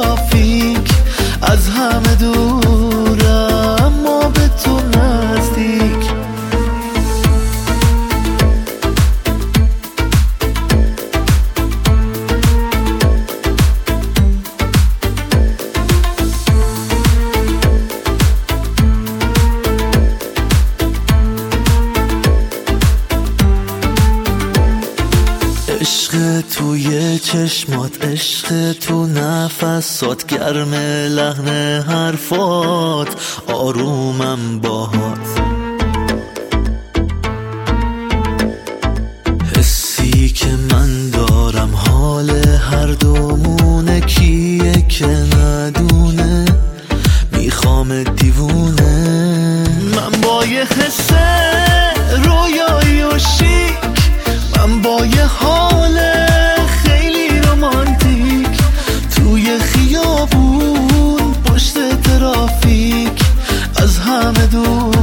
ترافیک، از همه دورم ما به تو نزدیک. عشق توی چشمات، عشق تو نفسات، گرم لحن حرفات، آرومم باهات. حسی که من دارم حال هر دومونه، کیه که ندونه میخوام دیوونه. من با یه حس رویایی و شیک، من با یه حال خیلی رومانتیک، توی خیابون پشت ترافیک، از همه دور